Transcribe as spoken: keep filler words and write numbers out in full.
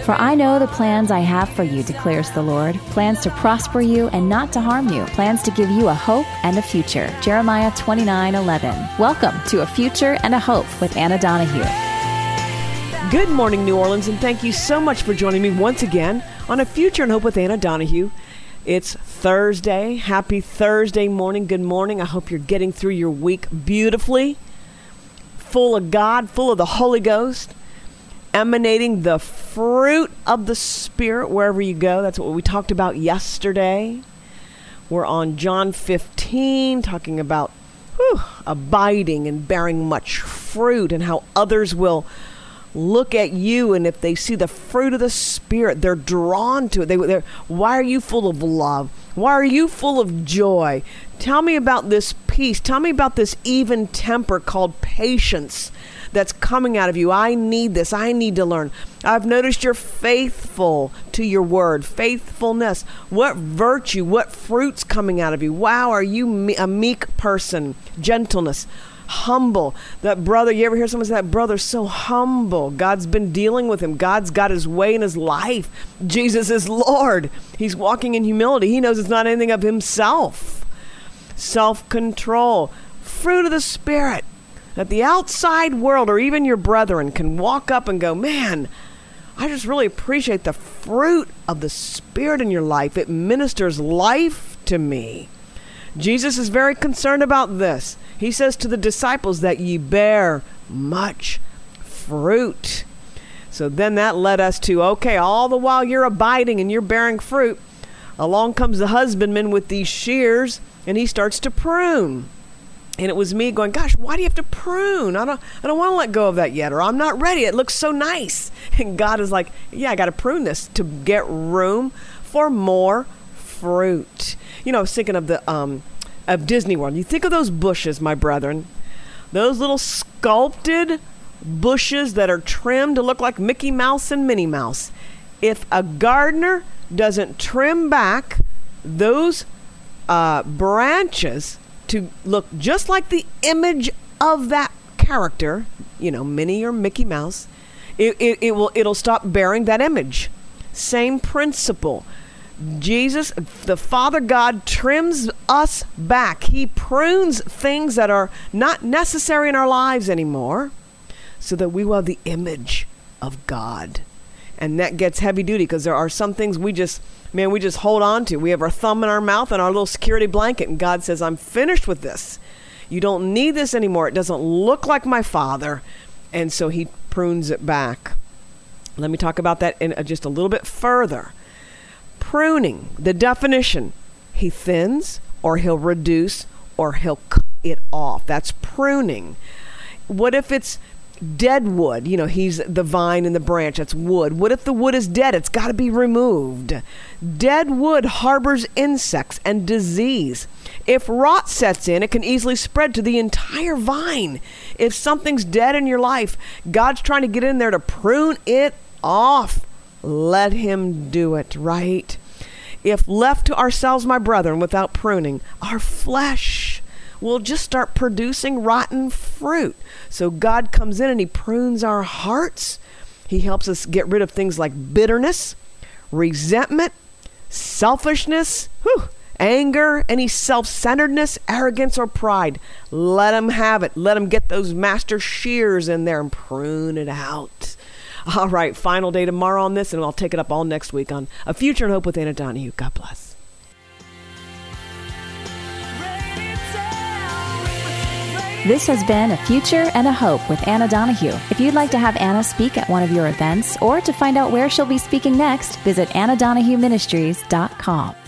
For I know the plans I have for you, declares the Lord, plans to prosper you and not to harm you, plans to give you a hope and a future. Jeremiah twenty-nine eleven. Welcome to A Future and a Hope with Anna Donahue. Good morning, New Orleans, and thank you so much for joining me once again on A Future and Hope with Anna Donahue. It's Thursday. Happy Thursday morning. Good morning. I hope you're getting through your week beautifully, full of God, full of the Holy Ghost, emanating the fruit of the Spirit wherever you go. That's what we talked about yesterday. We're on John fifteen, talking about whew, abiding and bearing much fruit and how others will look at you, and if they see the fruit of the Spirit, they're drawn to it. They, they're, why are you full of love? Why are you full of joy? Tell me about this peace. Tell me about this even temper called patience that's coming out of you. I need this. I need to learn. I've noticed you're faithful to your word. Faithfulness. What virtue, what fruit's coming out of you? Wow, are you me- a meek person? Gentleness. Humble. That brother, you ever hear someone say that brother's so humble? God's been dealing with him. God's got his way in his life. Jesus is Lord. He's walking in humility. He knows it's not anything of himself. Self-control. Fruit of the Spirit. That the outside world or even your brethren can walk up and go, man, I just really appreciate the fruit of the Spirit in your life. It ministers life to me. Jesus is very concerned about this. He says to the disciples that ye bear much fruit. So then that led us to, okay, all the while you're abiding and you're bearing fruit, along comes the husbandman with these shears and he starts to prune. And it was me going, gosh, why do you have to prune? I don't I don't want to let go of that yet, or I'm not ready. It looks so nice. And God is like, yeah, I got to prune this to get room for more fruit. You know, I was thinking of the um, of Disney World. You think of those bushes, my brethren, those little sculpted bushes that are trimmed to look like Mickey Mouse and Minnie Mouse. If a gardener doesn't trim back those uh, branches to look just like the image of that character, you know, Minnie or Mickey Mouse, it, it, it will it'll stop bearing that image. Same principle. Jesus, the Father God, trims us back. He prunes things that are not necessary in our lives anymore so that we will have the image of God. And that gets heavy duty because there are some things we just, man, we just hold on to. We have our thumb in our mouth and our little security blanket, and God says, I'm finished with this. You don't need this anymore. It doesn't look like my Father. And so he prunes it back. Let me talk about that in uh, just a little bit further. Pruning, the definition, he thins or he'll reduce or he'll cut it off. That's pruning. What if it's dead wood? You know, he's the vine and the branch. That's wood. What if the wood is dead? It's got to be removed. Dead wood harbors insects and disease. If rot sets in, it can easily spread to the entire vine. If something's dead in your life, God's trying to get in there to prune it off. Let him do it, right? If left to ourselves, my brethren, without pruning, our flesh will just start producing rotten fruit. So God comes in and he prunes our hearts. He helps us get rid of things like bitterness, resentment, selfishness, whew, anger, any self-centeredness, arrogance, or pride. Let him have it. Let him get those master shears in there and prune it out. All right, final day tomorrow on this, and I'll take it up all next week on A Future and Hope with Anna Donahue. God bless. This has been A Future and a Hope with Anna Donahue. If you'd like to have Anna speak at one of your events or to find out where she'll be speaking next, visit anna donahue ministries dot com.